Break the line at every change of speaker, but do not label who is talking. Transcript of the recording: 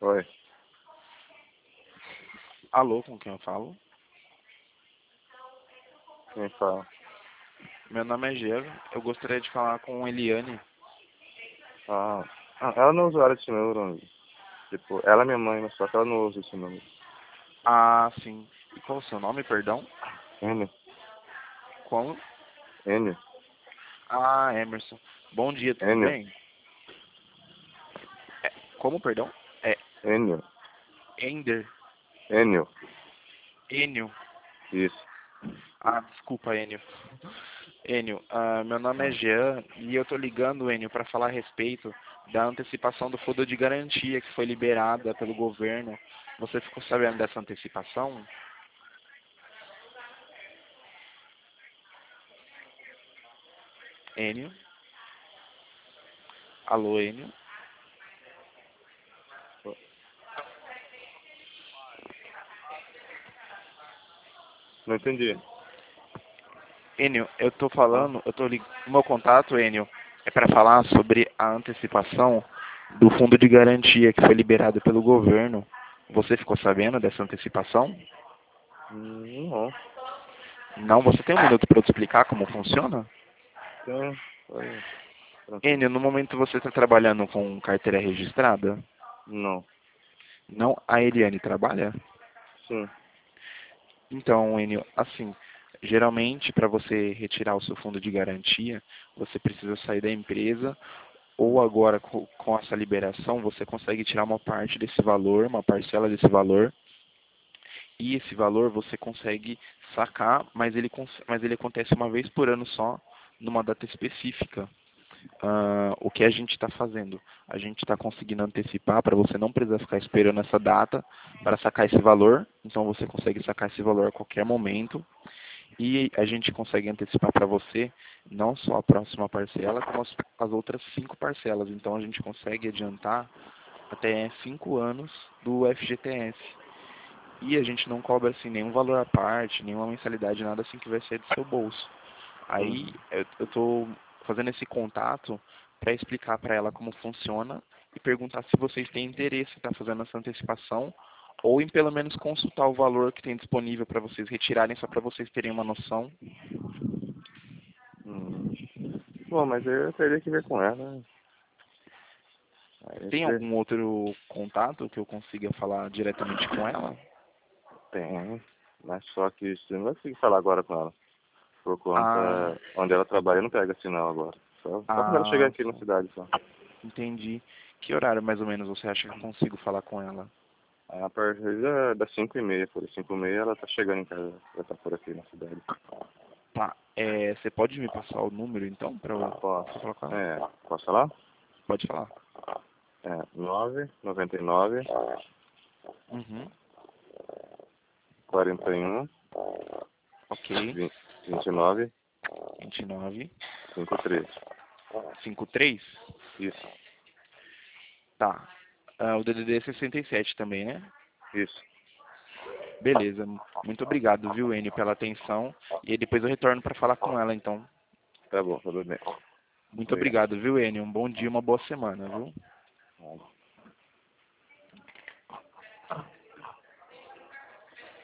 Oi,
Alô, com quem eu falo?
quem fala?
Meu nome é Gero. Eu gostaria de falar com Eliane.
Ah, ela não é usuária desse número. Tipo, ela é minha mãe, mas só que ela não usa esse número.
Ah, sim. E qual o seu nome, perdão?
Enio,
Como?
Enio,
Ah, Emerson. Bom dia, tudo
Enio,
bem? Como, perdão? É
Enio,
Ender.
Enio,
Enio.
isso.
Ah, desculpa, Enio. Enio, meu nome é Jean e eu tô ligando, Enio, para falar a respeito da antecipação do fundo de garantia que foi liberada pelo governo. Você ficou sabendo dessa antecipação? Enio? Alô, Enio?
Não entendi.
Enio, eu tô
Ah,
falando, o meu contato, Enio, é para falar sobre a antecipação do fundo de garantia que foi liberado pelo governo. Você ficou sabendo dessa antecipação?
não.
Não, você tem um minuto para eu te explicar como funciona?
Tem, foi, tranquilo.
Enio, no momento você está trabalhando com carteira registrada?
Não,
Não, a Eliane trabalha?
sim.
Então, Enio, assim, geralmente para você retirar o seu fundo de garantia, você precisa sair da empresa ou agora com essa liberação você consegue tirar uma parte desse valor, uma parcela desse valor, e esse valor você consegue sacar, mas ele acontece uma vez por ano só, numa data específica. O que a gente está fazendo? A gente está conseguindo antecipar para você não precisar ficar esperando essa data para sacar esse valor. Então você consegue sacar esse valor a qualquer momento. E a gente consegue antecipar para você não só a próxima parcela, como as outras 5 parcelas. Então a gente consegue adiantar até 5 anos do FGTS. E a gente não cobra assim nenhum valor à parte, nenhuma mensalidade, nada assim que vai ser do seu bolso.
Hum.
Aí eu tô fazendo esse contato para explicar para ela como funciona e perguntar se vocês têm interesse em estar fazendo essa antecipação ou em pelo menos consultar o valor que tem disponível para vocês retirarem, só para vocês terem uma noção.
Hum. Bom, mas eu teria que ver com ela, né? Aí a
Tem
gente vê.
algum outro contato que eu consiga falar diretamente com ela?
Tem, mas só que você não vai conseguir falar agora com ela. Por
Ah,
conta onde ela trabalha, não pega sinal agora. Só quando ela chegar
ah,
aqui na cidade, só.
entendi. Que horário mais ou menos você acha que eu consigo falar com ela?
A partir das 5h30, por aí. 5h30 ela tá chegando em casa, vai estar por aqui na cidade.
Tá, você pode me passar o número então para eu
Posso?
falar com ela?
Posso falar?
Pode falar.
999
Uhum,
41
ok.
29
29,
53.
53?
Isso,
Tá. O DDD é 67 também, né?
isso.
Beleza. Muito obrigado, viu, Enio, pela atenção. E aí depois eu retorno para falar com ela, então.
Tá bom, tudo bem.
Muito
Obrigado.
obrigado, viu, Enio? Um bom dia, uma boa semana, viu?